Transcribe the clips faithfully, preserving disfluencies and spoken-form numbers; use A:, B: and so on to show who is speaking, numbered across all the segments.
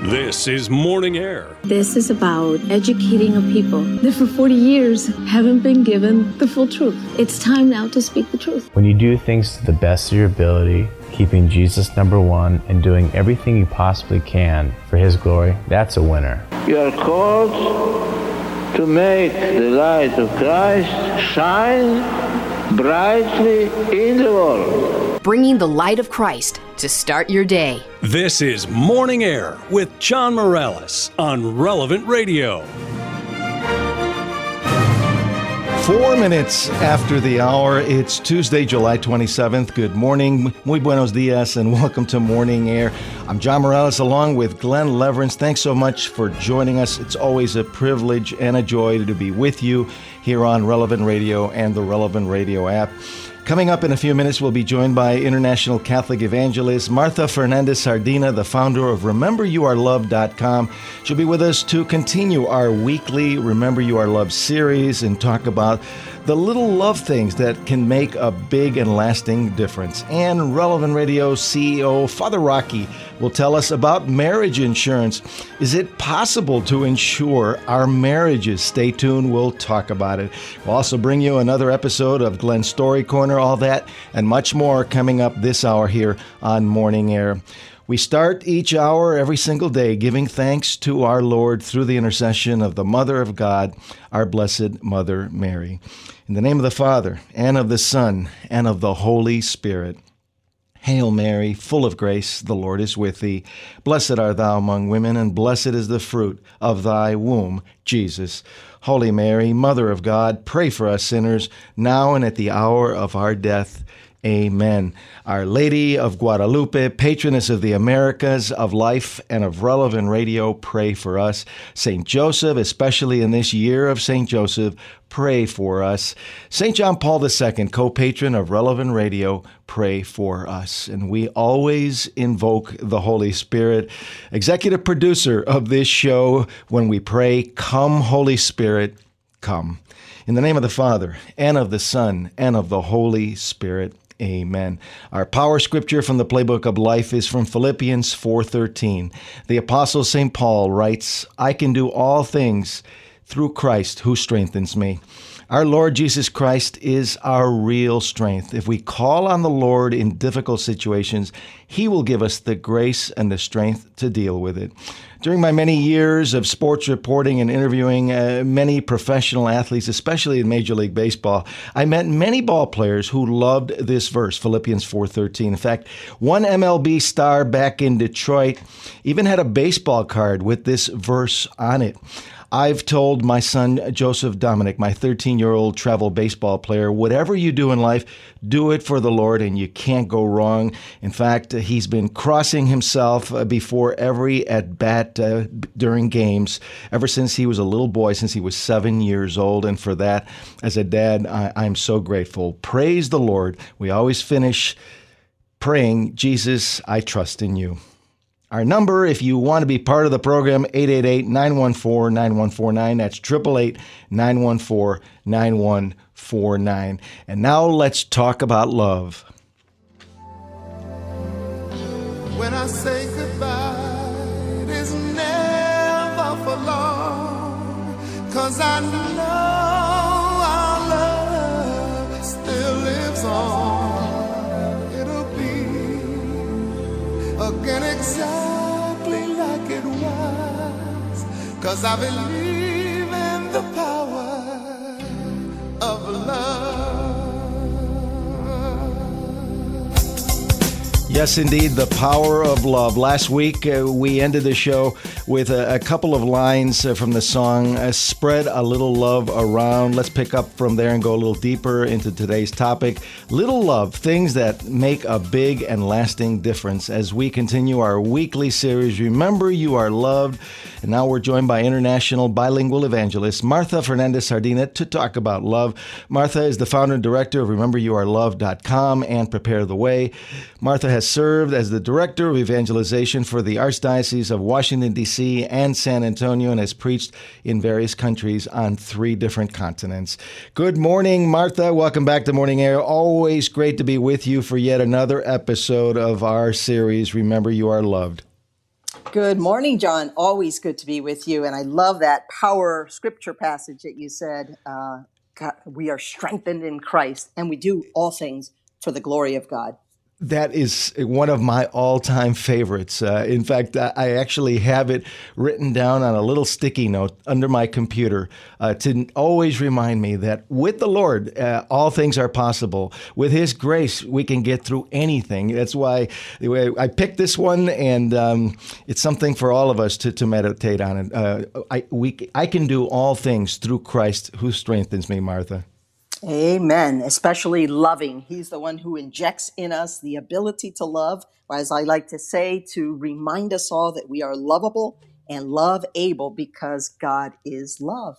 A: This is Morning Air.
B: This is about educating a people that for forty years haven't been given the full truth. It's time now to speak the truth.
C: When you do things to the best of your ability, keeping Jesus number one and doing everything you possibly can for His glory, that's a winner.
D: You are called to make the light of Christ shine brightly in the world.
E: Bringing the light of Christ to start your day.
A: This is Morning Air with John Morales on Relevant Radio.
F: Four minutes after the hour, it's Tuesday, July twenty-seventh. Good morning, muy buenos dias, and welcome to Morning Air. I'm John Morales along with Glenn Leverance. Thanks so much for joining us. It's always a privilege and a joy to be with you here on Relevant Radio and the Relevant Radio app. Coming up in a few minutes, we'll be joined by international Catholic evangelist Martha Fernandez-Sardina, the founder of Remember You Are Loved dot com. She'll be with us to continue our weekly Remember You Are Loved series and talk about the little love things that can make a big and lasting difference. And Relevant Radio C E O Father Rocky will tell us about marriage insurance. Is it possible to insure our marriages? Stay tuned. We'll talk about it. We'll also bring you another episode of Glenn's Story Corner, all that and much more coming up this hour here on Morning Air. We start each hour every single day giving thanks to our Lord through the intercession of the Mother of God, our Blessed Mother Mary. In the name of the Father, and of the Son, and of the Holy Spirit. Hail Mary, full of grace, the Lord is with thee. Blessed art thou among women, and blessed is the fruit of thy womb, Jesus. Holy Mary, Mother of God, pray for us sinners, now and at the hour of our death. Amen. Our Lady of Guadalupe, patroness of the Americas, of life, and of Relevant Radio, pray for us. Saint Joseph, especially in this year of Saint Joseph, pray for us. Saint John Paul the Second, co-patron of Relevant Radio, pray for us. And we always invoke the Holy Spirit, executive producer of this show. When we pray, come, Holy Spirit, come. In the name of the Father, and of the Son, and of the Holy Spirit. Amen. Our power scripture from the Playbook of Life is from Philippians four thirteen. The Apostle Saint Paul writes, I can do all things through Christ who strengthens me. Our Lord Jesus Christ is our real strength. If we call on the Lord in difficult situations, He will give us the grace and the strength to deal with it. During my many years of sports reporting and interviewing uh, many professional athletes, especially in Major League Baseball, I met many ball players who loved this verse, Philippians four thirteen. In fact, one M L B star back in Detroit even had a baseball card with this verse on it. I've told my son, Joseph Dominic, my thirteen-year-old travel baseball player, whatever you do in life, do it for the Lord and you can't go wrong. In fact, he's been crossing himself before every at-bat uh, during games ever since he was a little boy, since he was seven years old. And for that, as a dad, I- I'm so grateful. Praise the Lord. We always finish praying, Jesus, I trust in you. Our number, if you want to be part of the program, eight eight eight, nine one four, nine one four nine. That's eight eight eight, nine one four, nine one four nine. And now let's talk about love.
G: When I say goodbye, it is never for long, 'cause I know our love still lives on. It'll be again exactly like it was, 'cause I believe in the power of love.
F: Yes, indeed, the power of love. Last week, uh, we ended the show with a, a couple of lines uh, from the song, uh, Spread a Little Love Around. Let's pick up from there and go a little deeper into today's topic. Little love, things that make a big and lasting difference as we continue our weekly series, Remember You Are Loved. And now we're joined by international bilingual evangelist Martha Fernandez-Sardina to talk about love. Martha is the founder and director of Remember You Are Loved dot com and Prepare the Way. Martha has served as the Director of Evangelization for the Archdiocese of Washington, D C and San Antonio, and has preached in various countries on three different continents. Good morning, Martha. Welcome back to Morning Air. Always great to be with you for yet another episode of our series, Remember You Are Loved.
H: Good morning, John. Always good to be with you. And I love that power scripture passage that you said. Uh, God, we are strengthened in Christ, and we do all things for the glory of God.
F: That is one of my all-time favorites. Uh, in fact, I actually have it written down on a little sticky note under my computer uh, to always remind me that with the Lord, uh, all things are possible. With His grace, we can get through anything. That's why I picked this one, and um, it's something for all of us to, to meditate on. It. Uh, I, we, I can do all things through Christ who strengthens me, Martha.
H: Amen. Especially loving. He's the one who injects in us the ability to love, or as I like to say, to remind us all that we are lovable and love able because God is love.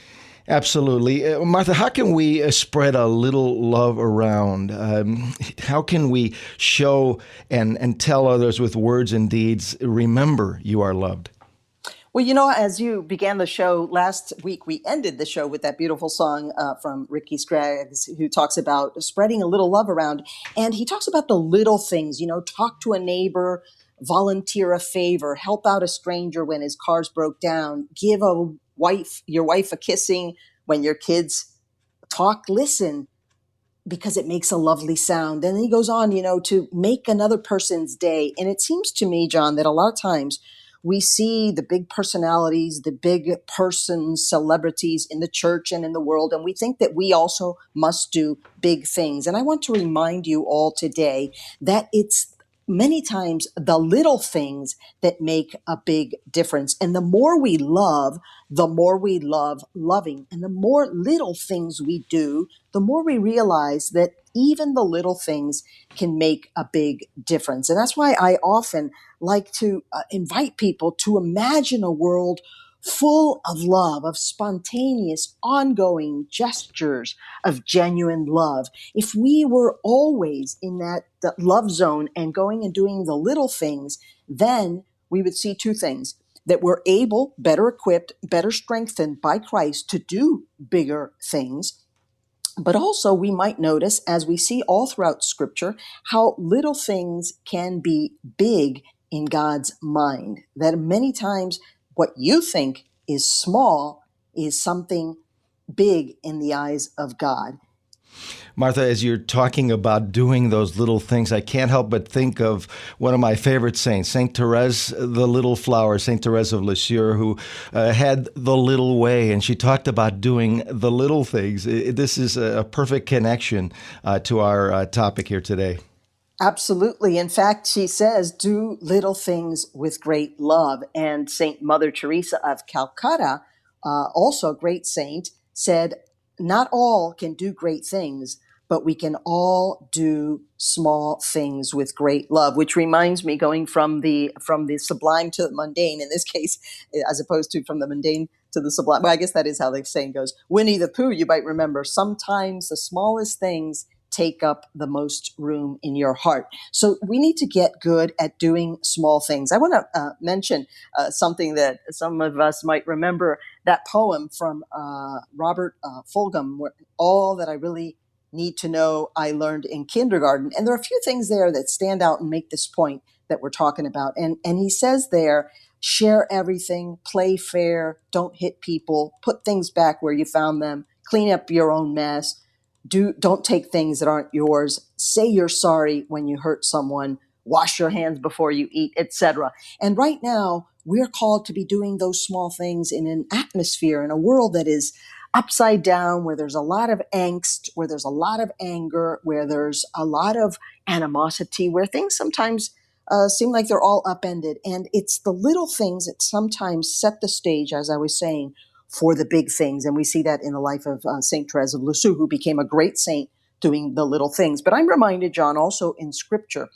F: Absolutely. Uh, Martha, how can we uh, spread a little love around? Um, how can we show and, and tell others with words and deeds, remember you are loved?
H: Well, you know, as you began the show last week, we ended the show with that beautiful song uh, from Ricky Skaggs, who talks about spreading a little love around. And he talks about the little things, you know, talk to a neighbor, volunteer a favor, help out a stranger when his car's broke down, give a wife, your wife a kissing when your kids talk, listen, because it makes a lovely sound. And then he goes on, you know, to make another person's day. And it seems to me, John, that a lot of times we see the big personalities, the big persons, celebrities in the church and in the world, and we think that we also must do big things. And I want to remind you all today that it's many times the little things that make a big difference. And the more we love, the more we love loving. And the more little things we do, the more we realize that even the little things can make a big difference. And that's why I often like to uh, invite people to imagine a world full of love, of spontaneous, ongoing gestures of genuine love. If we were always in that, that love zone and going and doing the little things, then we would see two things: that we're able, better equipped, better strengthened by Christ to do bigger things. But also we might notice, as we see all throughout Scripture, how little things can be big in God's mind. That many times what you think is small is something big in the eyes of God.
F: Martha, as you're talking about doing those little things, I can't help but think of one of my favorite saints, Saint Therese, the Little Flower, Saint Therese of Lisieux, who uh, had the little way, and she talked about doing the little things. This is a perfect connection uh, to our uh, topic here today.
H: Absolutely. In fact, she says, do little things with great love. And Saint Mother Teresa of Calcutta, uh, also a great saint, said, not all can do great things, but we can all do small things with great love, which reminds me, going from the from the sublime to the mundane, in this case, as opposed to from the mundane to the sublime. Well, I guess that is how the saying goes. Winnie the Pooh, you might remember, sometimes the smallest things take up the most room in your heart. So we need to get good at doing small things. I want to uh, mention uh, something that some of us might remember, that poem from uh, Robert uh, Fulghum, where all that I really need to know I learned in kindergarten. And there are a few things there that stand out and make this point that we're talking about. And, and he says there, share everything, play fair, don't hit people, put things back where you found them, clean up your own mess. Do, don't take things that aren't yours. Say you're sorry when you hurt someone. Wash your hands before you eat, et cetera. And right now, we're called to be doing those small things in an atmosphere, in a world that is upside down, where there's a lot of angst, where there's a lot of anger, where there's a lot of animosity, where things sometimes uh, seem like they're all upended. And it's the little things that sometimes set the stage, as I was saying, for the big things. And we see that in the life of uh, Saint Therese of Lisieux, who became a great saint doing the little things. But I'm reminded, John, also in Scripture.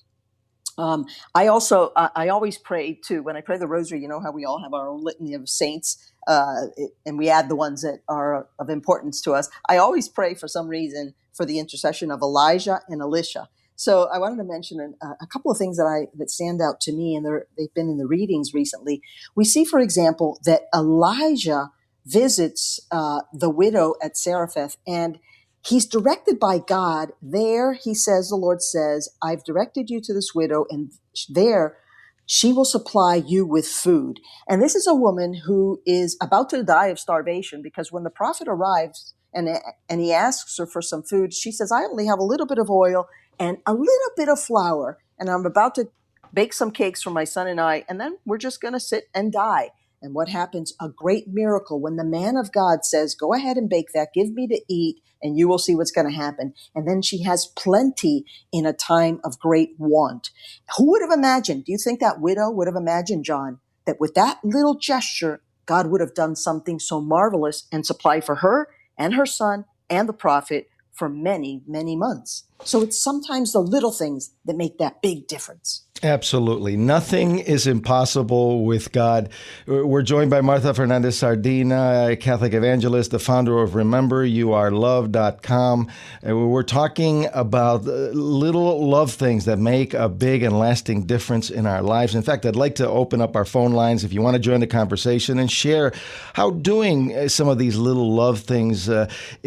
H: Um, I also, uh, I always pray too, when I pray the rosary, you know how we all have our own litany of saints, uh, it, and we add the ones that are of importance to us. I always pray, for some reason, for the intercession of Elijah and Elisha. So I wanted to mention a, a couple of things that I that stand out to me, and they've been in the readings recently. We see, for example, that Elijah visits uh, the widow at Zarephath, and he's directed by God. There, he says, the Lord says, I've directed you to this widow, and there she will supply you with food. And this is a woman who is about to die of starvation, because when the prophet arrives and, and he asks her for some food, she says, I only have a little bit of oil and a little bit of flour, and I'm about to bake some cakes for my son and I, and then we're just going to sit and die. And what happens? A great miracle when the man of God says, go ahead and bake that, give me to eat, and you will see what's going to happen. And then she has plenty in a time of great want. Who would have imagined? Do you think that widow would have imagined, John, that with that little gesture, God would have done something so marvelous and supply for her and her son and the prophet for many, many months? So it's sometimes the little things that make that big difference.
F: Absolutely. Nothing is impossible with God. We're joined by Martha Fernandez Sardina, a Catholic evangelist, the founder of remember you are love dot com. We're talking about little love things that make a big and lasting difference in our lives. In fact, I'd like to open up our phone lines if you want to join the conversation and share how doing some of these little love things uh,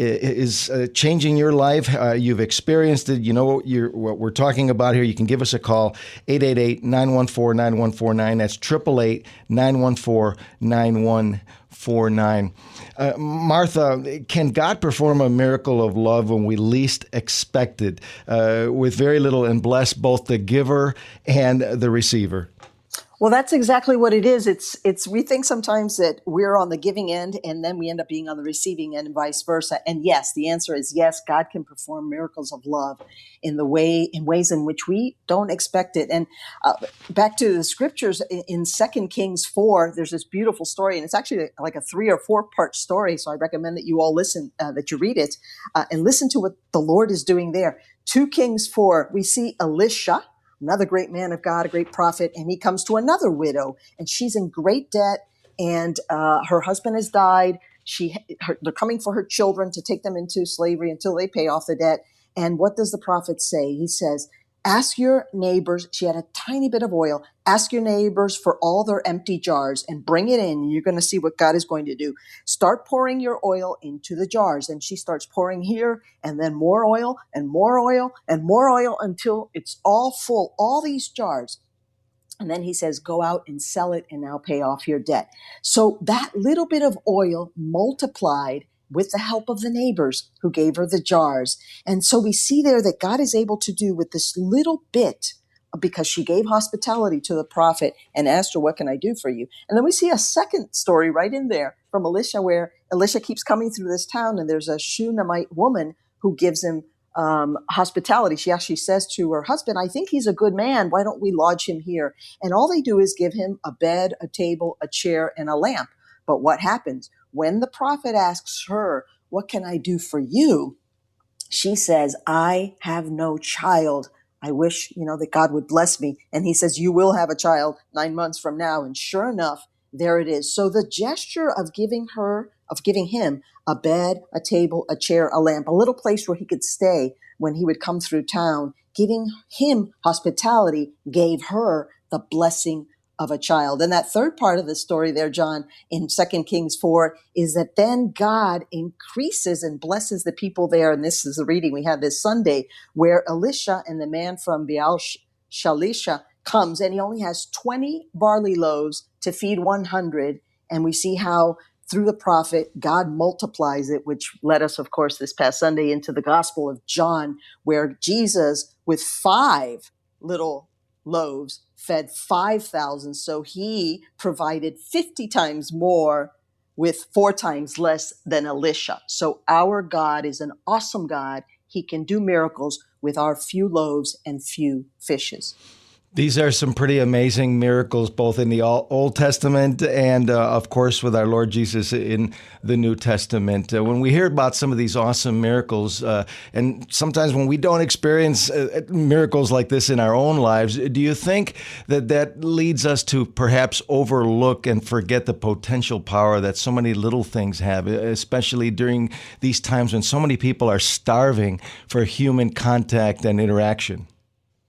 F: is uh, changing your life. Uh, you've experienced it. You know what, you're, what we're talking about here. You can give us a call, eight eight eight, nine one four, nine one four nine. That's eight eight eight, nine one four, nine one four nine. Uh, Martha, can God perform a miracle of love when we least expect it, uh, with very little, and bless both the giver and the receiver?
H: Well, that's exactly what it is. It's, it's, we think sometimes that we're on the giving end and then we end up being on the receiving end and vice versa. And yes, the answer is yes, God can perform miracles of love in the way, in ways in which we don't expect it. And uh, back to the scriptures in Second Kings four, there's this beautiful story, and it's actually like a three or four part story. So I recommend that you all listen, uh, that you read it uh, and listen to what the Lord is doing there. Two Kings four, we see Elisha, another great man of God, a great prophet, and he comes to another widow, and she's in great debt, and uh, her husband has died. She, her, they're coming for her children to take them into slavery until they pay off the debt. And what does the prophet say? He says, ask your neighbors, she had a tiny bit of oil, ask your neighbors for all their empty jars and bring it in. You're going to see what God is going to do. Start pouring your oil into the jars. And she starts pouring here, and then more oil and more oil and more oil until it's all full, all these jars. And then he says, go out and sell it and now pay off your debt. So that little bit of oil multiplied with the help of the neighbors who gave her the jars. And so we see there that God is able to do with this little bit, because she gave hospitality to the prophet and asked her, what can I do for you? And then we see a second story right in there from Elisha, where Elisha keeps coming through this town, and there's a Shunammite woman who gives him um, hospitality. She actually says to her husband, I think he's a good man. Why don't we lodge him here? And all they do is give him a bed, a table, a chair, and a lamp. But what happens? When the prophet asks her, what can I do for you? She says, I have no child. I wish, you know, that God would bless me. And he says, you will have a child nine months from now. And sure enough, there it is. So the gesture of giving her, of giving him a bed, a table, a chair, a lamp, a little place where he could stay when he would come through town, giving him hospitality, gave her the blessing of a child. And that third part of the story there, John, in Second Kings four, is that then God increases and blesses the people there. And this is the reading we had this Sunday, where Elisha and the man from Baal Shalisha comes, and he only has twenty barley loaves to feed one hundred. And we see how through the prophet, God multiplies it, which led us, of course, this past Sunday into the Gospel of John, where Jesus, with five little loaves, fed five thousand. So he provided fifty times more with four times less than Elisha. So our God is an awesome God. He can do miracles with our few loaves and few fishes.
F: These are some pretty amazing miracles, both in the Old Testament and, uh, of course, with our Lord Jesus in the New Testament. Uh, when we hear about some of these awesome miracles, uh, and sometimes when we don't experience uh, miracles like this in our own lives, do you think that that leads us to perhaps overlook and forget the potential power that so many little things have, especially during these times when so many people are starving for human contact and interaction?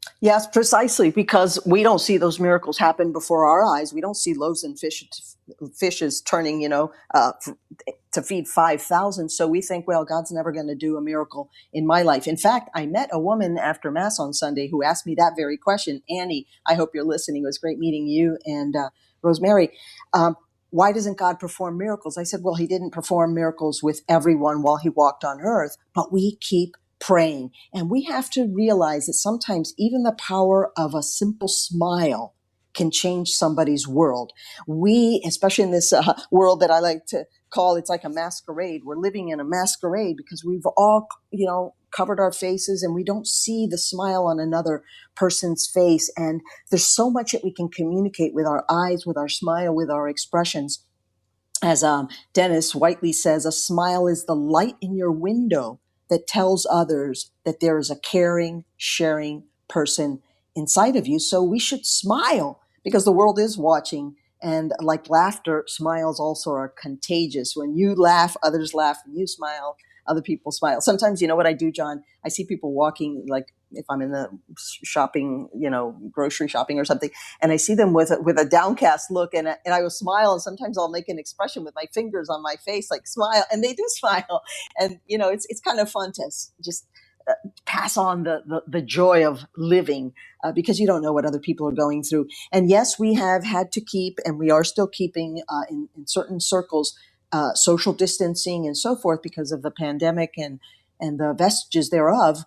H: Yes, precisely, because we don't see those miracles happen before our eyes. We don't see loaves and fish, fishes turning, you know, uh, to feed five thousand. So we think, well, God's never going to do a miracle in my life. In fact, I met a woman after Mass on Sunday who asked me that very question. Annie, I hope you're listening. It was great meeting you and uh, Rosemary. Um, why doesn't God perform miracles? I said, well, he didn't perform miracles with everyone while he walked on earth, but we keep praying. And we have to realize that sometimes even the power of a simple smile can change somebody's world. We, especially in this uh, world that I like to call, it's like a masquerade. We're living in a masquerade because we've all, you know, covered our faces and we don't see the smile on another person's face. And there's so much that we can communicate with our eyes, with our smile, with our expressions. As um, Dennis Whiteley says, a smile is the light in your window that tells others that there is a caring, sharing person inside of you. So we should smile because the world is watching. And like laughter, smiles also are contagious. When you laugh, others laugh. When you smile, other people smile. Sometimes, you know what I do, John? I see people walking, like if I'm in the shopping, you know, grocery shopping or something, and I see them with a, with a downcast look, and, and I will smile, and sometimes I'll make an expression with my fingers on my face, like smile, and they do smile. And, you know, it's it's kind of fun to just uh, pass on the, the, the joy of living uh, because you don't know what other people are going through. And yes, we have had to keep, and we are still keeping uh, in, in certain circles, Uh, social distancing and so forth because of the pandemic and, and the vestiges thereof.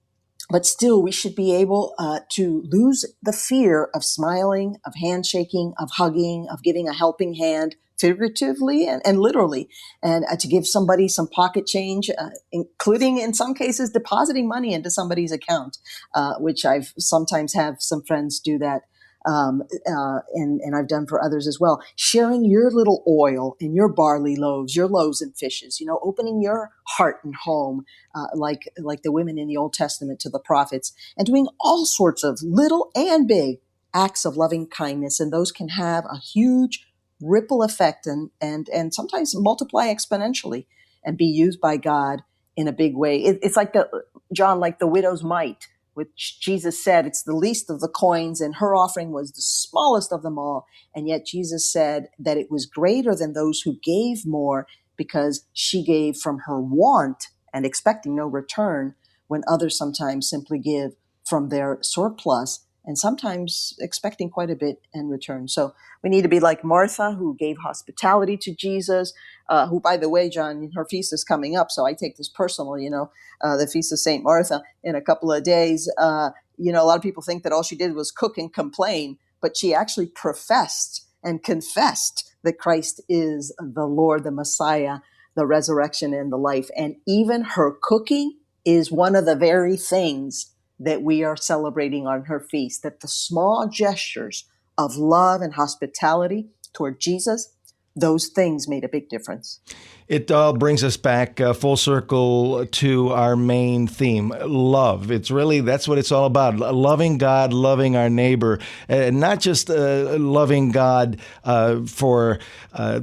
H: But still, we should be able uh, to lose the fear of smiling, of handshaking, of hugging, of giving a helping hand, figuratively and, and literally, and uh, to give somebody some pocket change, uh, including in some cases depositing money into somebody's account, uh, which I've sometimes have some friends do that. Um, uh, and, and I've done for others as well. Sharing your little oil and your barley loaves, your loaves and fishes, you know, opening your heart and home, uh, like, like the women in the Old Testament to the prophets, and doing all sorts of little and big acts of loving kindness. And those can have a huge ripple effect and, and, and sometimes multiply exponentially and be used by God in a big way. It, it's like the, John, like the widow's mite, which Jesus said it's the least of the coins, and her offering was the smallest of them all. And yet Jesus said that it was greater than those who gave more because she gave from her want and expecting no return, when others sometimes simply give from their surplus and sometimes expecting quite a bit in return. So we need to be like Martha, who gave hospitality to Jesus, uh, who, by the way, John, her feast is coming up. So I take this personally, you know, uh, the Feast of Saint Martha in a couple of days. Uh, you know, a lot of people think that all she did was cook and complain, but she actually professed and confessed that Christ is the Lord, the Messiah, the resurrection and the life. And even her cooking is one of the very things that we are celebrating on her feast, that the small gestures of love and hospitality toward Jesus, those things made a big difference.
F: It all brings us back uh, full circle to our main theme, love. It's really, that's what it's all about. Loving God, loving our neighbor, and not just uh, loving God uh, for uh,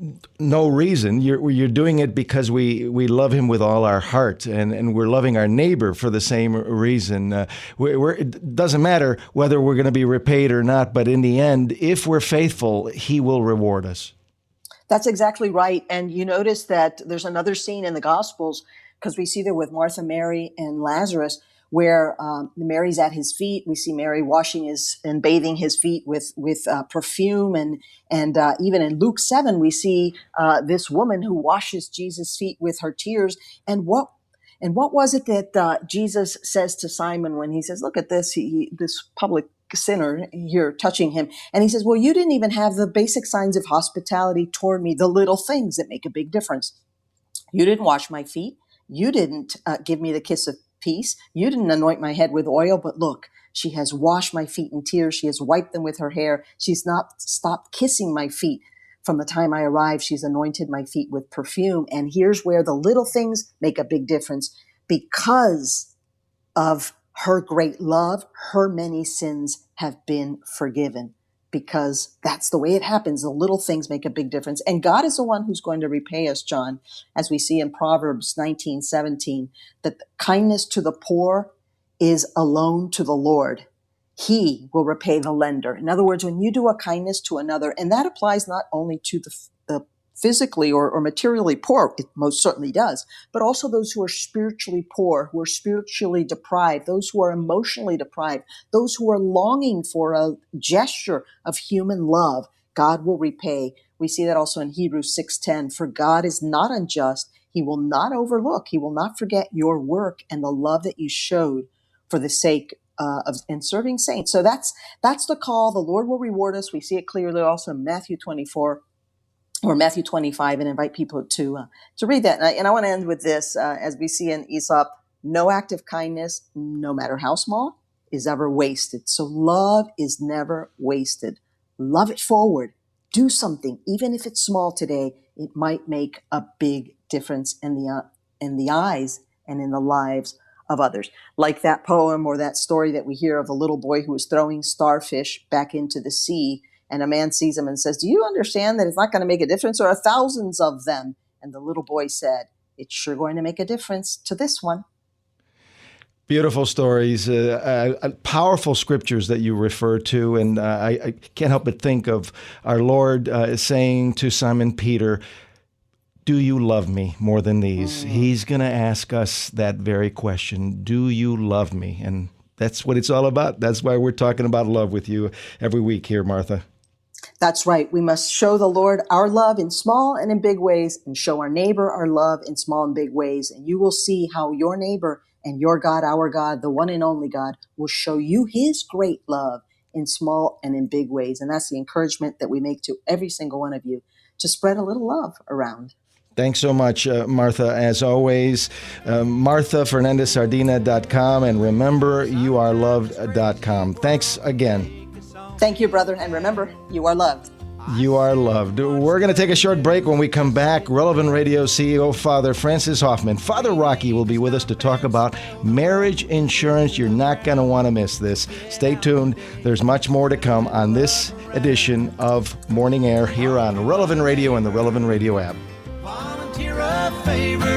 F: no reason. You're, you're doing it because we, we love him with all our heart, and, and we're loving our neighbor for the same reason. Uh, we're, we're, it doesn't matter whether we're going to be repaid or not, but in the end, if we're faithful, he will reward us.
H: That's exactly right. And you notice that there's another scene in the Gospels, because we see there with Martha, Mary, and Lazarus, where um, Mary's at his feet. We see Mary washing his and bathing his feet with with uh, perfume, and and uh, even in Luke seven, we see uh, this woman who washes Jesus' feet with her tears. And what and what was it that uh, Jesus says to Simon when he says, "Look at this, he, he, this public sinner here touching him," and he says, "Well, you didn't even have the basic signs of hospitality toward me, the little things that make a big difference. You didn't wash my feet. You didn't uh, give me the kiss of peace. You didn't anoint my head with oil, but look, she has washed my feet in tears. She has wiped them with her hair. She's not stopped kissing my feet. From the time I arrived, she's anointed my feet with perfume." And here's where the little things make a big difference. Because of her great love, her many sins have been forgiven, because that's the way it happens. The little things make a big difference. And God is the one who's going to repay us, John, as we see in Proverbs nineteen seventeen, that kindness to the poor is a loan to the Lord, He will repay the lender. In other words, when you do a kindness to another, and that applies not only to the, the physically or, or materially poor, it most certainly does, but also those who are spiritually poor, who are spiritually deprived, those who are emotionally deprived, those who are longing for a gesture of human love, God will repay. We see that also in Hebrews six ten. For God is not unjust. He will not overlook. He will not forget your work and the love that you showed for the sake uh, of and serving saints. So that's that's the call. The Lord will reward us. We see it clearly also in Matthew twenty-four or Matthew twenty-five, and invite people to uh, to read that. And I, and I want to end with this, uh, as we see in Aesop: no act of kindness, no matter how small, is ever wasted. So love is never wasted. Love it forward. Do something, even if it's small today. It might make a big difference in the uh, in the eyes and in the lives of others. Like that poem or that story that we hear of the little boy who was throwing starfish back into the sea, and a man sees him and says, "Do you understand that it's not going to make a difference? There are thousands of them." And the little boy said, "It's sure going to make a difference to this one."
F: Beautiful stories, uh, uh, powerful scriptures that you refer to. And uh, I, I can't help but think of our Lord uh, saying to Simon Peter, "Do you love me more than these?" Mm. He's going to ask us that very question. Do you love me? And that's what it's all about. That's why we're talking about love with you every week here, Martha.
H: That's right. We must show the Lord our love in small and in big ways, and show our neighbor our love in small and big ways. And you will see how your neighbor and your God, our God, the one and only God, will show you His great love in small and in big ways. And that's the encouragement that we make to every single one of you, to spread a little love around.
F: Thanks so much, uh, Martha, as always. Uh, Martha Fernandez Sardina dot com, and remember, you are loved dot com. Thanks again.
H: Thank you, brother. And remember, you are loved.
F: You are loved. We're going to take a short break. When we come back, Relevant Radio C E O Father Francis Hoffman, Father Rocky, will be with us to talk about marriage insurance. You're not going to want to miss this. Stay tuned. There's much more to come on this edition of Morning Air here on Relevant Radio and the Relevant Radio app.
G: Volunteer a favor.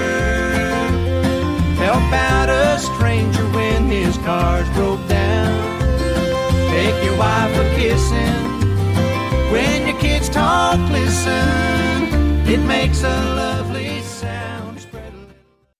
G: Help out a stranger when his car's broke down. Take your wife a kissing. When your kids talk, listen, it makes a lovely sound. Spread a little.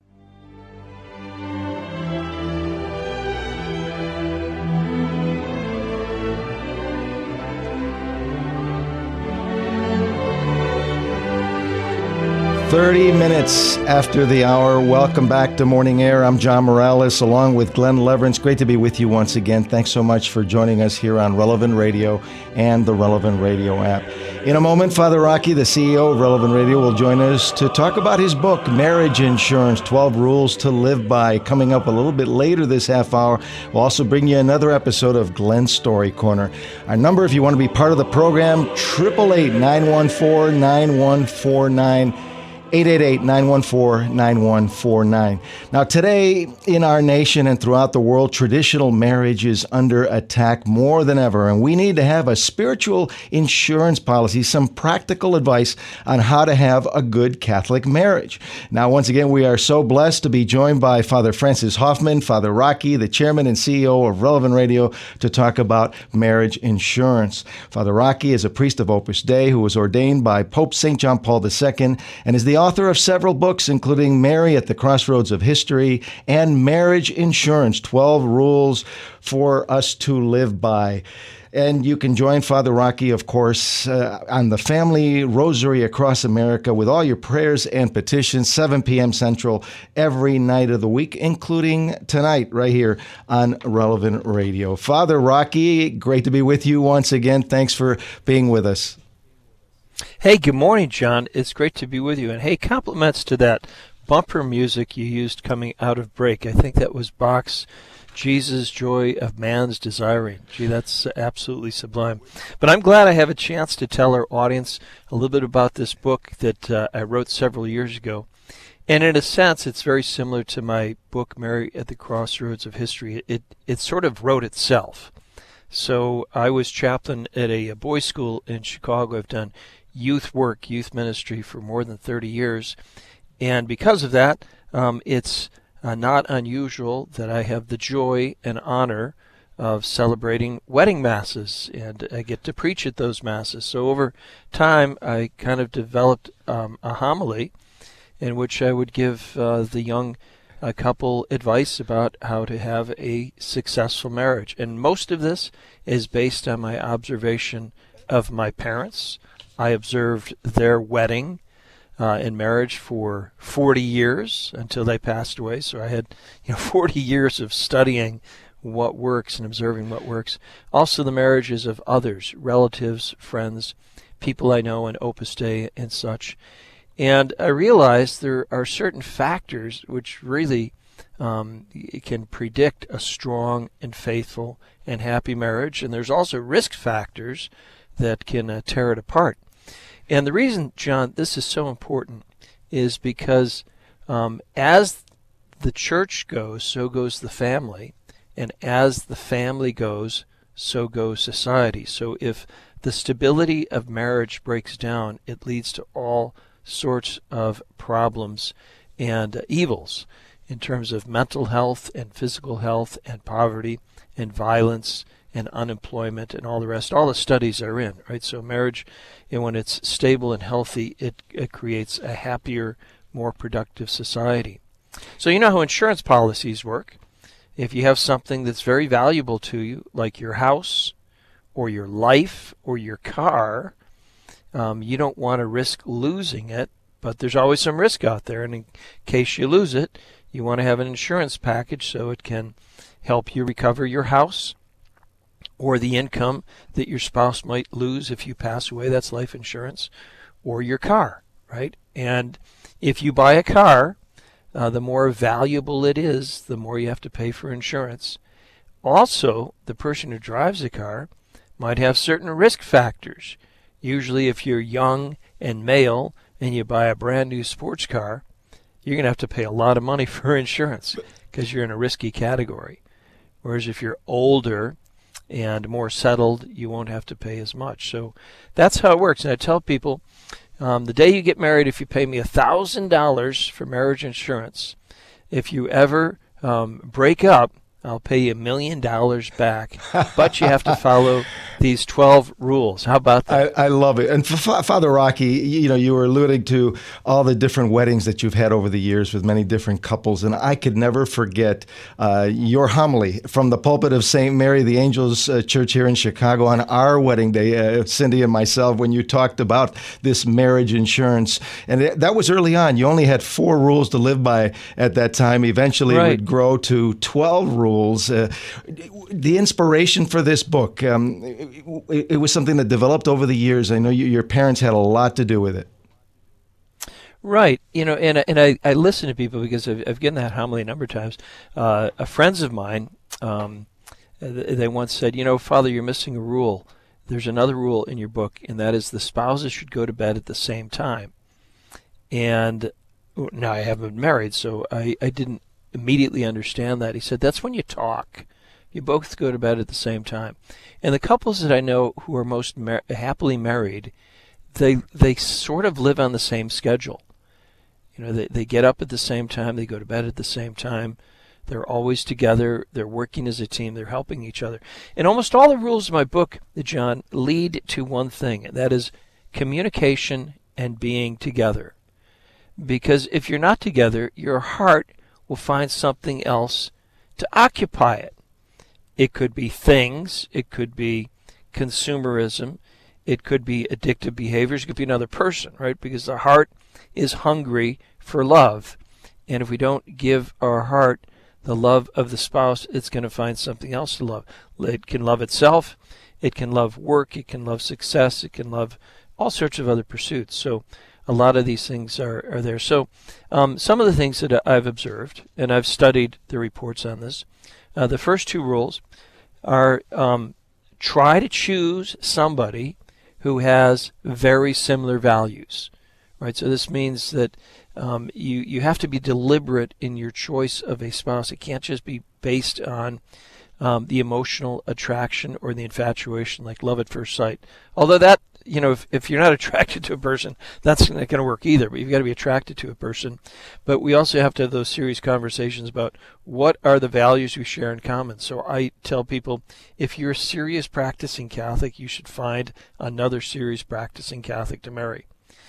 F: thirty minutes after the hour. Welcome back to Morning Air. I'm John Morales, along with Glenn Leverance. Great to be with you once again. Thanks so much for joining us here on Relevant Radio and the Relevant Radio app. In a moment, Father Rocky, the C E O of Relevant Radio, will join us to talk about his book, Marriage Insurance, twelve Rules to Live By, coming up a little bit later this half hour. We'll also bring you another episode of Glenn's Story Corner. Our number, if you want to be part of the program, eight eight eight, nine one four, nine one four nine. eight eight eight, nine one four, nine one four nine. Now, today in our nation and throughout the world, traditional marriage is under attack more than ever, and we need to have a spiritual insurance policy, some practical advice on how to have a good Catholic marriage. Now, once again, we are so blessed to be joined by Father Francis Hoffman, Father Rocky, the chairman and C E O of Relevant Radio, to talk about marriage insurance. Father Rocky is a priest of Opus Dei who was ordained by Pope Saint John Paul the Second and is the author of several books, including Mary at the Crossroads of History and Marriage Insurance, twelve Rules for Us to Live By. And you can join Father Rocky, of course, uh, on the Family Rosary across America with all your prayers and petitions, seven p.m. Central, every night of the week, including tonight right here on Relevant Radio. Father Rocky, great to be with you once again. Thanks for being with us.
I: Hey, good morning, John. It's great to be with you. And hey, compliments to that bumper music you used coming out of break. I think that was Bach's Jesus' Joy of Man's Desiring. Gee, that's absolutely sublime. But I'm glad I have a chance to tell our audience a little bit about this book that uh, I wrote several years ago. And in a sense, it's very similar to my book, Mary at the Crossroads of History. It, it, it sort of wrote itself. So I was chaplain at a, a boys' school in Chicago. I've done youth work, youth ministry for more than thirty years. And because of that, um, it's uh, not unusual that I have the joy and honor of celebrating wedding masses, and I get to preach at those masses. So over time, I kind of developed um, a homily in which I would give uh, the young uh, couple advice about how to have a successful marriage. And most of this is based on my observation of my parents. I observed their wedding uh, and marriage for forty years until they passed away. So I had, you know, forty years of studying what works and observing what works. Also the marriages of others, relatives, friends, people I know in Opus Dei and such. And I realized there are certain factors which really um, can predict a strong and faithful and happy marriage. And there's also risk factors that can uh, tear it apart. And the reason, John, this is so important is because um, as the church goes, so goes the family. And as the family goes, so goes society. So if the stability of marriage breaks down, it leads to all sorts of problems and uh, evils in terms of mental health and physical health and poverty and violence and unemployment and all the rest. All the studies are in, right? So marriage, and when it's stable and healthy, it, it creates a happier, more productive society. So you know how insurance policies work. If you have something that's very valuable to you, like your house or your life or your car, um, you don't want to risk losing it, but there's always some risk out there. And in case you lose it, you want to have an insurance package so it can help you recover your house or the income that your spouse might lose if you pass away. That's life insurance, or your car, right? And if you buy a car, Uh, the more valuable it is, the more you have to pay for insurance. Also, the person who drives a car might have certain risk factors. Usually, if you're young and male and you buy a brand new sports car, you're going to have to pay a lot of money for insurance because you're in a risky category. Whereas if you're older and more settled, you won't have to pay as much. So that's how it works. And I tell people, Um, the day you get married, if you pay me one thousand dollars for marriage insurance, if you ever um, break up, I'll pay you a million dollars back. But you have to follow these twelve rules. How about that?
F: I, I love it. And F- Father Rocky, you know, you were alluding to all the different weddings that you've had over the years with many different couples. And I could never forget uh, your homily from the pulpit of Saint Mary the Angels uh, Church here in Chicago on our wedding day, uh, Cindy and myself, when you talked about this marriage insurance. And it, that was early on. You only had four rules to live by at that time. Eventually
I: Right.
F: it would grow to twelve rules. Uh, the inspiration for this book, um, it, it was something that developed over the years. I know you, your parents had a lot to do with it.
I: Right. You know, and, and I, I listen to people because I've, I've given that homily a number of times. Uh, a friends of mine, um, they once said, you know, Father, you're missing a rule. There's another rule in your book, and that is the spouses should go to bed at the same time. And now I haven't been married, so I, I didn't immediately understand that. He said, that's when you talk. You both go to bed at the same time. And the couples that I know who are most mar- happily married, they they sort of live on the same schedule. You know, they, they get up at the same time, they go to bed at the same time. They're always together. They're working as a team. They're helping each other. And almost all the rules of my book, John, lead to one thing, and that is communication and being together. Because if you're not together, your heart will find something else to occupy it. It could be things, it could be consumerism, it could be addictive behaviors, it could be another person, right? Because the heart is hungry for love. And if we don't give our heart the love of the spouse, it's going to find something else to love. It can love itself, it can love work, it can love success, it can love all sorts of other pursuits. So a lot of these things are, are there. So um, some of the things that I've observed, and I've studied the reports on this, uh, the first two rules are um, try to choose somebody who has very similar values, right? So this means that um, you, you have to be deliberate in your choice of a spouse. It can't just be based on um, the emotional attraction or the infatuation, like love at first sight. Although that you know, if, if you're not attracted to a person, that's not going to work either. But you've got to be attracted to a person. But we also have to have those serious conversations about what are the values we share in common. So I tell people, if you're a serious practicing Catholic, you should find another serious practicing Catholic to marry.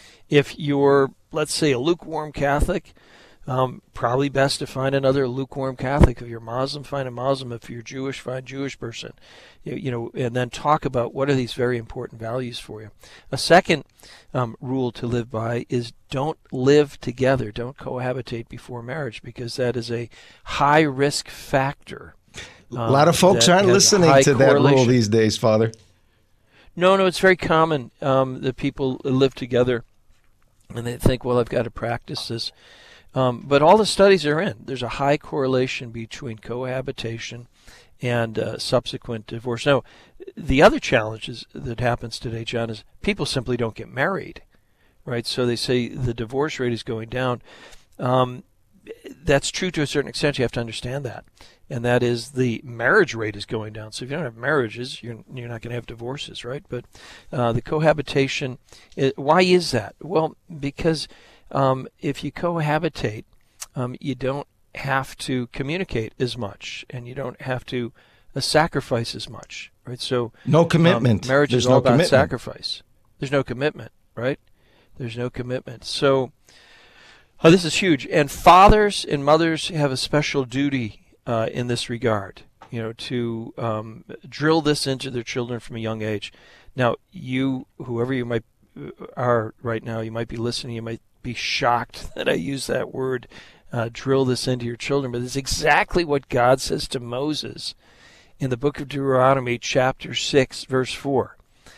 I: If you're, let's say, a lukewarm Catholic, Um, probably best to find another lukewarm Catholic. If you're Muslim, find a Muslim. If you're Jewish, find a Jewish person. You, you know, and then talk about what are these very important values for you. A second um, rule to live by is don't live together. Don't cohabitate before marriage, because that is a high risk factor. Um,
F: a lot of folks aren't listening to that rule these days, Father.
I: No, no, it's very common um, that people live together and they think, well, I've got to practice this. Um, but all the studies are in. There's a high correlation between cohabitation and uh, subsequent divorce. Now, the other challenge is, that happens today, John, is people simply don't get married, right? So they say the divorce rate is going down. Um, that's true to a certain extent. You have to understand that. And that is the marriage rate is going down. So if you don't have marriages, you're, you're not going to have divorces, right? But uh, the cohabitation, it, why is that? Well, because Um, if you cohabitate, um, you don't have to communicate as much, and you don't have to uh, sacrifice as much, right? So
F: no commitment.
I: Um, marriage
F: There's
I: is all
F: no
I: about
F: commitment.
I: sacrifice. There's no commitment, right? There's no commitment. So uh, this is huge, and fathers and mothers have a special duty uh, in this regard, you know, to um, drill this into their children from a young age. Now, you, whoever you might are right now, you might be listening, you might be shocked that I use that word, uh, drill this into your children, but it's exactly what God says to Moses in the book of Deuteronomy, chapter six, verse four.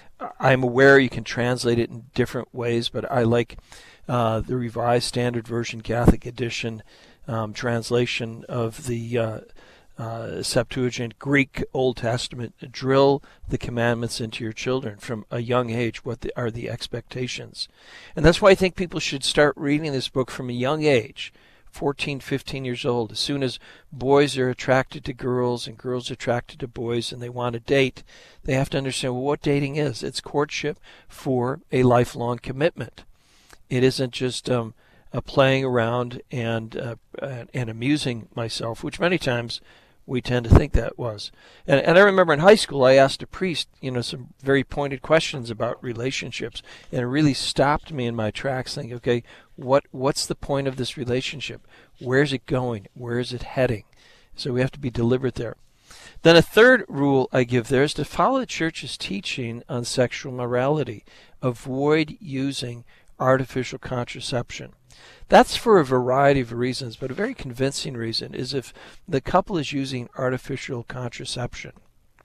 I: I'm aware you can translate it in different ways, but I like uh, the Revised Standard Version Catholic Edition um, translation of the uh, Uh, Septuagint Greek Old Testament. Drill the commandments into your children from a young age. What the, are the expectations? And that's why I think people should start reading this book from a young age, fourteen, fifteen years old. As soon as boys are attracted to girls and girls are attracted to boys and they want to date, they have to understand, well, what dating is. It's courtship for a lifelong commitment. It isn't just um, a playing around and uh, and amusing myself, which many times we tend to think that was. And, and I remember in high school, I asked a priest, you know, some very pointed questions about relationships, and it really stopped me in my tracks thinking, okay, what what's the point of this relationship? Where's it going? Where is it heading? So we have to be deliberate there. Then a third rule I give there is to follow the Church's teaching on sexual morality. Avoid using artificial contraception. That's for a variety of reasons, but a very convincing reason is if the couple is using artificial contraception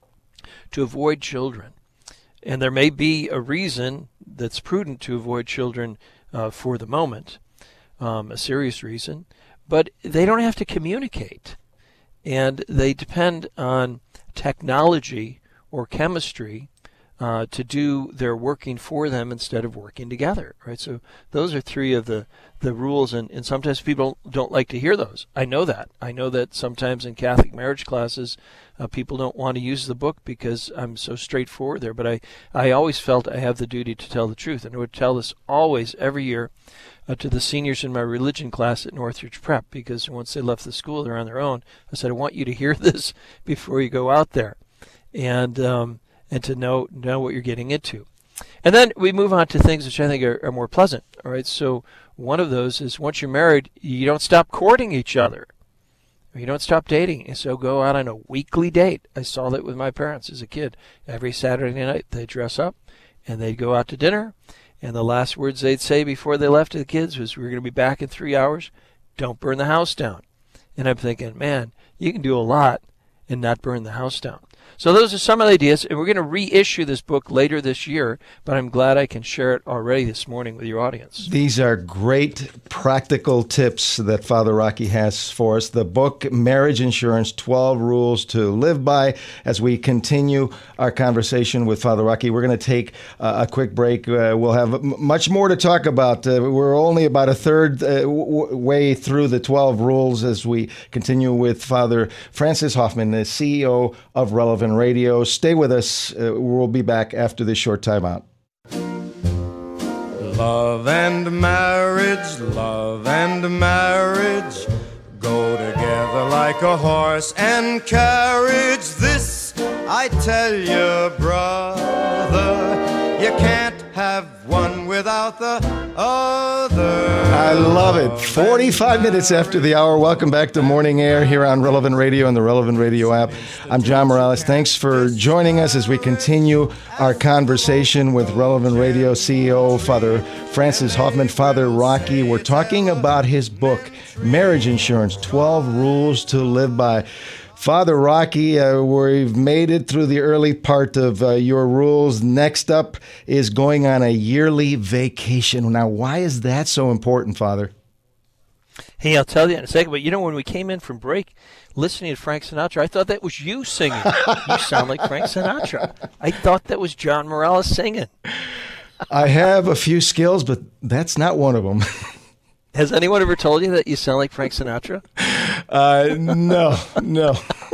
I: to avoid children, and there may be a reason that's prudent to avoid children uh, for the moment, um, a serious reason, but they don't have to communicate, and they depend on technology or chemistry uh, to do their working for them instead of working together, right? So those are three of the, the rules, and, and sometimes people don't like to hear those. I know that. I know that sometimes in Catholic marriage classes, uh, people don't want to use the book because I'm so straightforward there, but I, I always felt I have the duty to tell the truth, and I would tell this always, every year, uh, to the seniors in my religion class at Northridge Prep, because once they left the school, they're on their own. I said, I want you to hear this before you go out there. And um, and to know know what you're getting into. And then we move on to things which I think are, are more pleasant. All right, so one of those is once you're married, you don't stop courting each other. You don't stop dating. And so go out on a weekly date. I saw that with my parents as a kid. Every Saturday night they'd dress up and they'd go out to dinner. And the last words they'd say before they left to the kids was, we're going to be back in three hours. Don't burn the house down. And I'm thinking, man, you can do a lot and not burn the house down. So those are some of the ideas, and we're going to reissue this book later this year, but I'm glad I can share it already this morning with your audience.
F: These are great practical tips that Father Rocky has for us. The book, Marriage Insurance, twelve Rules to Live By. As we continue our conversation with Father Rocky, we're going to take uh, a quick break. Uh, we'll have m- much more to talk about. Uh, we're only about a third uh, w- way through the twelve rules as we continue with Father Francis Hoffman, the C E O of Relevant Radio. Stay with us. Uh, we'll be back after this short time out.
J: Love and marriage, love and marriage go together like a horse and carriage. This I tell you, brother, you can't have one without the other.
F: I love it. forty-five minutes after the hour. Welcome back to Morning Air here on Relevant Radio and the Relevant Radio app. I'm John Morales. Thanks for joining us as we continue our conversation with Relevant Radio C E O, Father Francis Hoffman. Father Rocky, we're talking about his book, Marriage Insurance, twelve Rules to Live By. Father Rocky, uh, we've made it through the early part of uh, your rules. Next up is going on a yearly vacation. Now, why is that so important, Father?
I: Hey, I'll tell you in a second, but you know, when we came in from break, listening to Frank Sinatra, I thought that was you singing. You sound like Frank Sinatra. I thought that was John Morales singing.
F: I have a few skills, but that's not one of them.
I: Has anyone ever told you that you sound like Frank Sinatra?
F: Uh, no, no.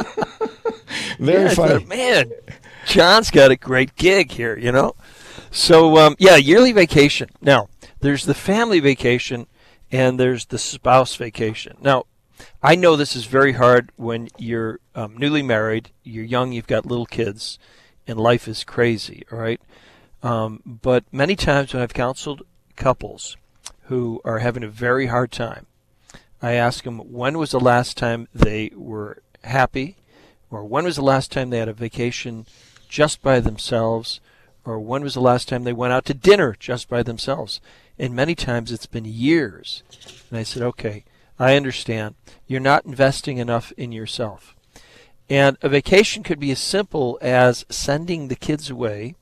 F: Very
I: yeah,
F: funny.
I: Thought, man, John's got a great gig here, you know? So, um, yeah, yearly vacation. Now, there's the family vacation and there's the spouse vacation. Now, I know this is very hard when you're um, newly married, you're young, you've got little kids, and life is crazy, all right? Um, but many times when I've counseled couples who are having a very hard time, I ask them, when was the last time they were happy? Or when was the last time they had a vacation just by themselves? Or when was the last time they went out to dinner just by themselves? And many times it's been years. And I said, okay, I understand. You're not investing enough in yourself. And a vacation could be as simple as sending the kids away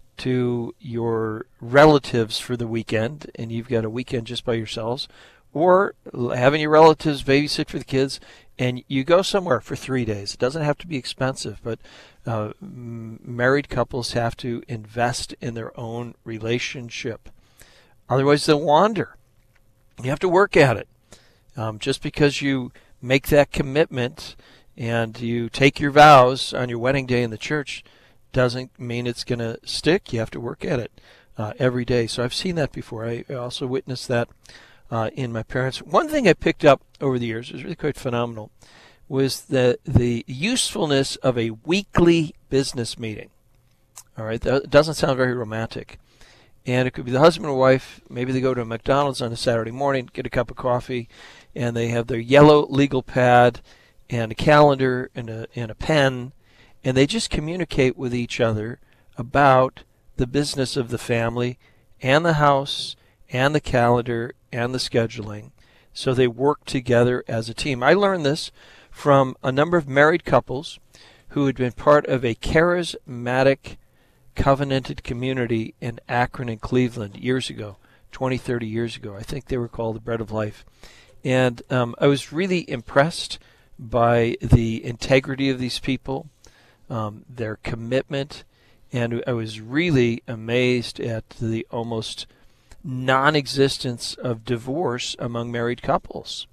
I: to your relatives for the weekend, and you've got a weekend just by yourselves, or having your relatives babysit for the kids, and you go somewhere for three days. It doesn't have to be expensive, but uh, m- married couples have to invest in their own relationship. Otherwise, they'll wander. You have to work at it. Um, just because you make that commitment and you take your vows on your wedding day in the church doesn't mean it's going to stick. You have to work at it uh, every day. So I've seen that before. I also witnessed that uh, in my parents. One thing I picked up over the years, it was really quite phenomenal, was the the usefulness of a weekly business meeting. All right, that doesn't sound very romantic. And it could be the husband or wife. Maybe they go to a McDonald's on a Saturday morning, get a cup of coffee, and they have their yellow legal pad and a calendar and a, and a pen, and they just communicate with each other about the business of the family and the house and the calendar and the scheduling. So they work together as a team. I learned this from a number of married couples who had been part of a charismatic covenanted community in Akron and Cleveland years ago, twenty, thirty years ago. I think they were called the Bread of Life. And um, I was really impressed by the integrity of these people, um, their commitment, and I was really amazed at the almost non-existence of divorce among married couples.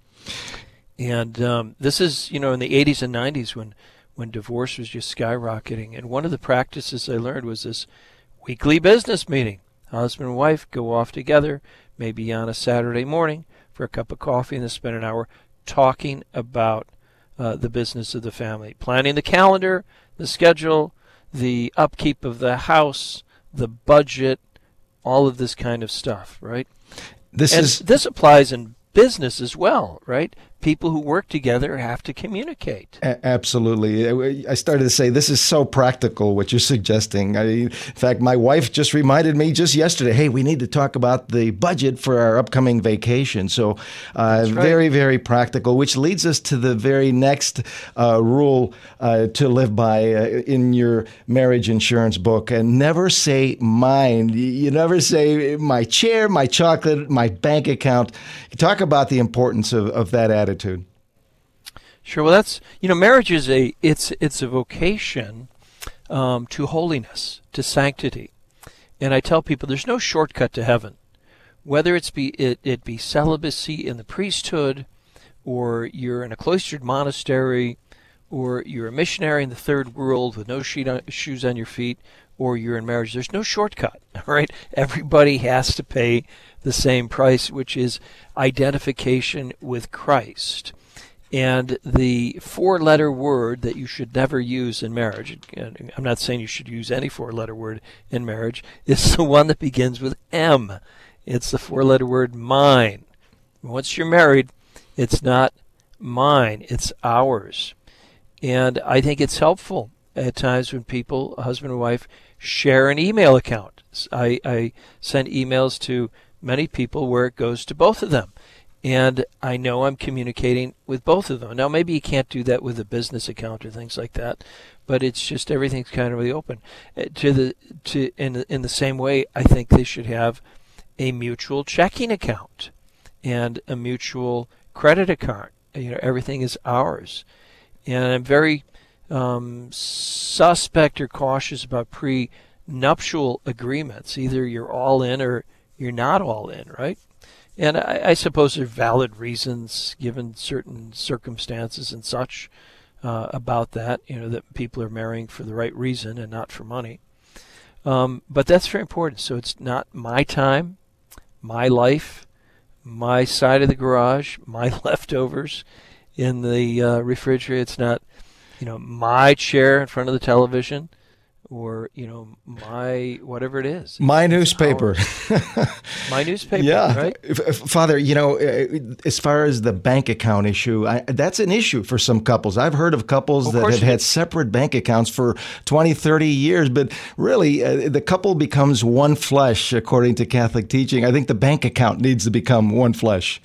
I: And um, this is, you know, in the eighties and nineties when when divorce was just skyrocketing. And one of the practices I learned was this weekly business meeting. Husband and wife go off together, maybe on a Saturday morning for a cup of coffee, and then spend an hour talking about uh, the business of the family, planning the calendar, the schedule, the upkeep of the house, the budget, all of this kind of stuff, right?
F: This
I: and
F: is
I: this applies in business as well, right? People who work together have to communicate.
F: A- absolutely. I started to say this is so practical, what you're suggesting. I, in fact, my wife just reminded me just yesterday, hey, we need to talk about the budget for our upcoming vacation. So uh,
I: That's right.
F: very, very practical, which leads us to the very next uh, rule uh, to live by uh, in your marriage insurance book. And never say mine. You never say my chair, my chocolate, my bank account. You talk about the importance of, of that attitude. Attitude.
I: Sure. Well, that's, you know, marriage is a it's it's a vocation um, to holiness, to sanctity, and I tell people there's no shortcut to heaven, whether it's be it, it be celibacy in the priesthood, or you're in a cloistered monastery, or you're a missionary in the third world with no sheet on, shoes on your feet, or you're in marriage. There's no shortcut, all right? Everybody has to pay the same price, which is identification with Christ. And the four-letter word that you should never use in marriage, and I'm not saying you should use any four-letter word in marriage, is the one that begins with M. It's the four-letter word mine. Once you're married, it's not mine, it's ours. And I think it's helpful at times when people, a husband and wife, share an email account. I, I send emails to many people where it goes to both of them. And I know I'm communicating with both of them. Now, maybe you can't do that with a business account or things like that, but it's just everything's kind of really open. To the to in in the same way, I think they should have a mutual checking account and a mutual credit account. You know, everything is ours. And I'm very um, suspect or cautious about pre-nuptial agreements. Either you're all in or you're not all in, right? And I, I suppose there are valid reasons, given certain circumstances and such, uh, about that, you know, that people are marrying for the right reason and not for money. Um, but that's very important. So it's not my time, my life, my side of the garage, my leftovers in the uh, refrigerator. It's not, you know, my chair in front of the television, or, you know, my whatever it is.
F: My newspaper.
I: My newspaper,
F: yeah.
I: right?
F: F- Father, you know, as far as the bank account issue, I, that's an issue for some couples. I've heard of couples
I: of
F: that have
I: had
F: had separate bank accounts for twenty, thirty years, but really uh, the couple becomes one flesh, according to Catholic teaching. I think the bank account needs to become one flesh.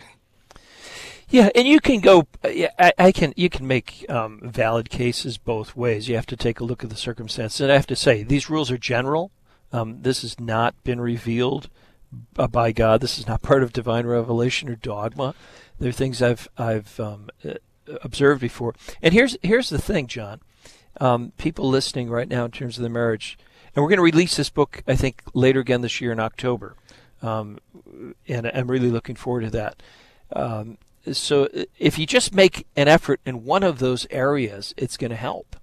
I: Yeah, and you can go. Yeah, I, I can. You can make um, valid cases both ways. You have to take a look at the circumstances. And I have to say, these rules are general. Um, this has not been revealed uh, by God. This is not part of divine revelation or dogma. They're things I've I've um, observed before. And here's here's the thing, John. Um, people listening right now in terms of the marriage, and we're going to release this book, I think, later again this year in October, um, and I'm really looking forward to that. Um, So if you just make an effort in one of those areas, it's going to help.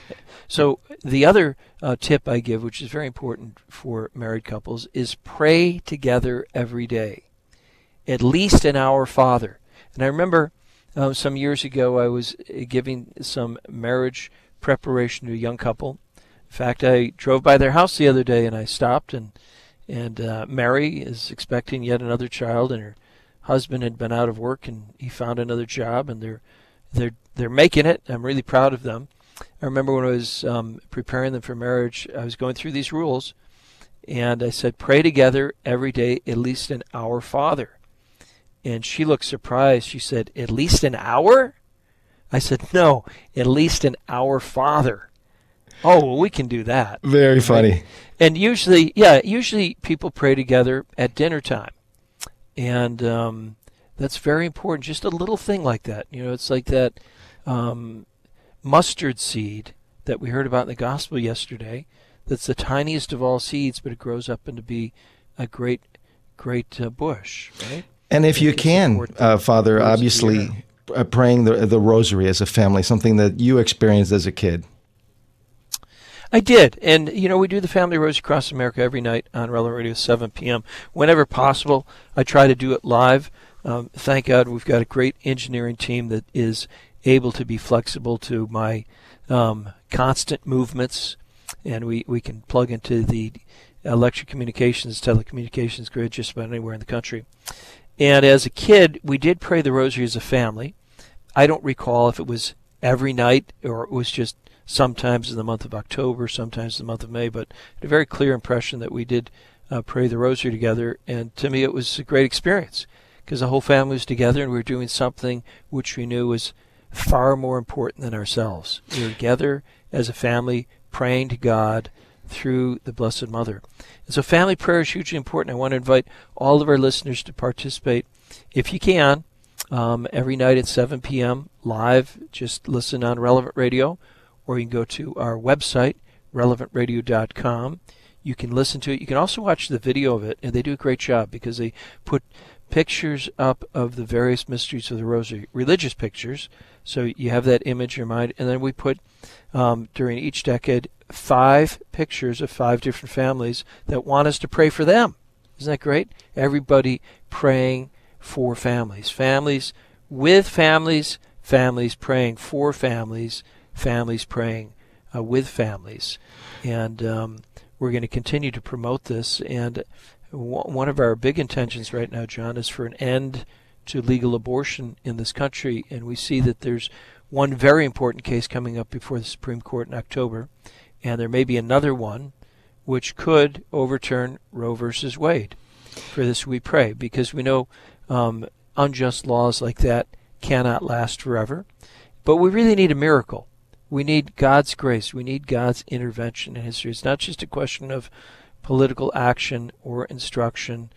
I: So the other uh, tip I give, which is very important for married couples, is pray together every day, at least an Our Father. And I remember um, some years ago I was giving some marriage preparation to a young couple. In fact, I drove by their house the other day and I stopped, and and uh, Mary is expecting yet another child, and her husband had been out of work and he found another job, and they're they're they're making it. I'm really proud of them. I remember when I was um, preparing them for marriage, I was going through these rules, and I said, pray together every day, at least an Our Father. And she looked surprised. She said, at least an hour? I said, no, at least an Our Father. Oh, well, we can do that.
F: Very funny.
I: Right? And usually, yeah, usually people pray together at dinner time. And um, that's very important. Just a little thing like that. You know, it's like that um, mustard seed that we heard about in the gospel yesterday. That's the tiniest of all seeds, but it grows up into be a great, great uh, bush, right?
F: And if you can, uh, Father, obviously uh, praying the the rosary as a family, something that you experienced as a kid.
I: I did. And, you know, we do the Family Rosary across America every night on Relevant Radio, seven p.m. Whenever possible, I try to do it live. Um, thank God we've got a great engineering team that is able to be flexible to my um, constant movements, and we, we can plug into the electric communications, telecommunications grid just about anywhere in the country. And as a kid, we did pray the Rosary as a family. I don't recall if it was every night or it was just sometimes in the month of October, sometimes in the month of May, but I had a very clear impression that we did uh, pray the Rosary together, and to me it was a great experience because the whole family was together and we were doing something which we knew was far more important than ourselves. We were together as a family praying to God through the Blessed Mother. And so family prayer is hugely important. I want to invite all of our listeners to participate, if you can, um, every night at seven p.m. live. Just listen on Relevant Radio, or you can go to our website, relevant radio dot com. You can listen to it. You can also watch the video of it, and they do a great job because they put pictures up of the various mysteries of the Rosary, religious pictures, so you have that image in your mind. And then we put, um, during each decade, five pictures of five different families that want us to pray for them. Isn't that great? Everybody praying for families. Families with families, families praying for families, families praying uh, with families. And um, we're going to continue to promote this. And w- one of our big intentions right now, John, is for an end to legal abortion in this country. And we see that there's one very important case coming up before the Supreme Court in October. And there may be another one which could overturn Roe versus Wade. For this we pray, because we know um, unjust laws like that cannot last forever. But we really need a miracle. We need God's grace. We need God's intervention in history. It's not just a question of political action or instruction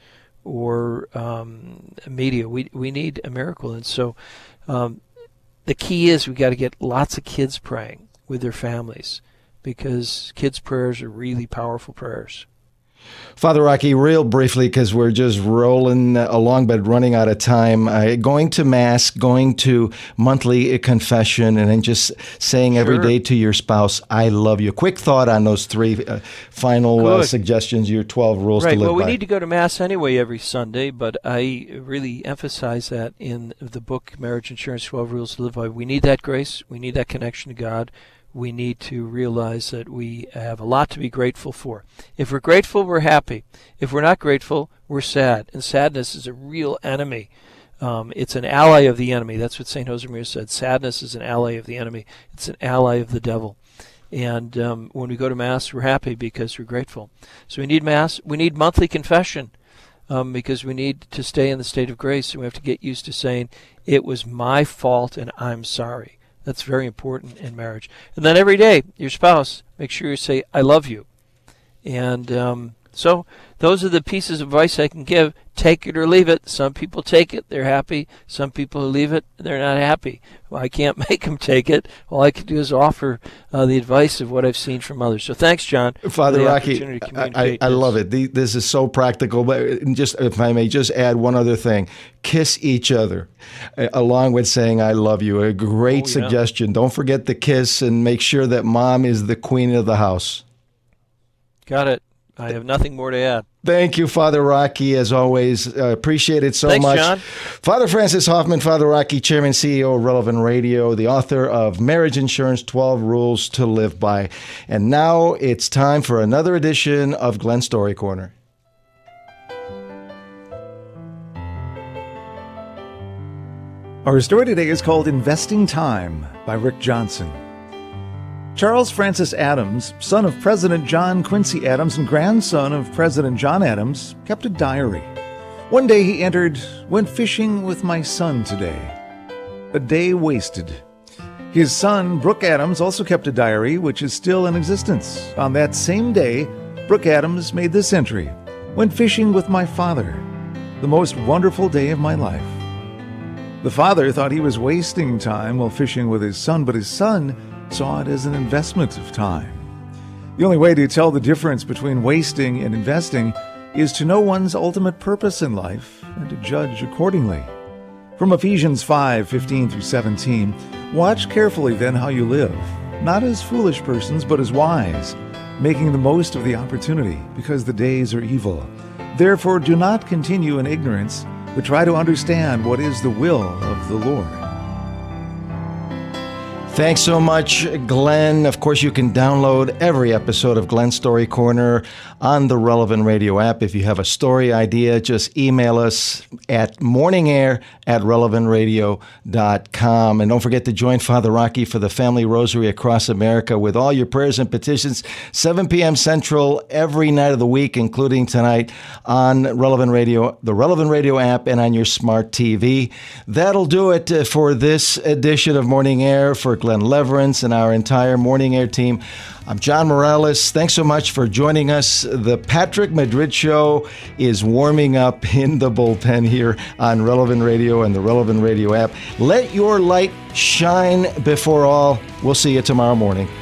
I: or um, media. We we need a miracle. And so um, the key is we got to get lots of kids praying with their families, because kids' prayers are really powerful prayers.
F: Father Rocky, real briefly, because we're just rolling along but running out of time, uh, going to Mass, going to monthly confession, and then just saying every
I: Sure.
F: day to your spouse, I love you. Quick thought on those three uh, final uh,
I: Good.
F: suggestions, your twelve rules
I: Right.
F: to live
I: Well, we
F: by.
I: need to go to Mass anyway every Sunday, but I really emphasize that in the book, Marriage Insurance, twelve Rules to Live By. We need that grace. We need that connection to God. We need to realize that we have a lot to be grateful for. If we're grateful, we're happy. If we're not grateful, we're sad. And sadness is a real enemy. Um, it's an ally of the enemy. That's what Saint Josemaria said. Sadness is an ally of the enemy. It's an ally of the devil. And um, when we go to Mass, we're happy because we're grateful. So we need Mass. We need monthly confession um, because we need to stay in the state of grace. And we have to get used to saying, it was my fault and I'm sorry. That's very important in marriage. And then every day, your spouse, make sure you say, I love you. And um, so those are the pieces of advice I can give. Take it or leave it. Some people take it, they're happy. Some people who leave it, they're not happy. Well, I can't make them take it. All I can do is offer uh, the advice of what I've seen from others. So thanks, John.
F: Father
I: for the
F: Rocky,
I: opportunity to
F: I,
I: communicate
F: I, I
I: this.
F: love it. The, this is so practical. But just, if I may just add one other thing, kiss each other, uh, along with saying I love you. A great
I: Oh, yeah.
F: suggestion. Don't forget the kiss, and make sure that mom is the queen of the house.
I: Got it. I have nothing more to add.
F: Thank you, Father Rocky, as always. Uh, appreciate it so
I: Thanks,
F: much.
I: John.
F: Father Francis Hoffman, Father Rocky, Chairman, C E O of Relevant Radio, the author of Marriage Insurance, twelve Rules to Live By. And now it's time for another edition of Glenn Story Corner.
K: Our story today is called Investing Time by Rick Johnson. Charles Francis Adams, son of President John Quincy Adams and grandson of President John Adams, kept a diary. One day he entered, "Went fishing with my son today." A day wasted. His son, Brooke Adams, also kept a diary, which is still in existence. On that same day, Brooke Adams made this entry: "Went fishing with my father. The most wonderful day of my life." The father thought he was wasting time while fishing with his son, but his son saw it as an investment of time. The only way to tell the difference between wasting and investing is to know one's ultimate purpose in life and to judge accordingly. From Ephesians five fifteen through seventeen, "Watch carefully then how you live, not as foolish persons, but as wise, making the most of the opportunity, because the days are evil. Therefore do not continue in ignorance, but try to understand what is the will of the Lord."
F: Thanks so much, Glenn. Of course, you can download every episode of Glenn Story Corner on the Relevant Radio app. If you have a story idea, just email us at morningair at relevant radio dot com. And don't forget to join Father Rocky for the Family Rosary across America with all your prayers and petitions, seven p.m. Central every night of the week, including tonight on Relevant Radio, the Relevant Radio app, and on your smart T V. That'll do it for this edition of Morning Air. For Glenn Leverance and our entire Morning Air team, I'm John Morales. Thanks so much for joining us. The Patrick Madrid Show is warming up in the bullpen here on Relevant Radio and the Relevant Radio app. Let your light shine before all. We'll see you tomorrow morning.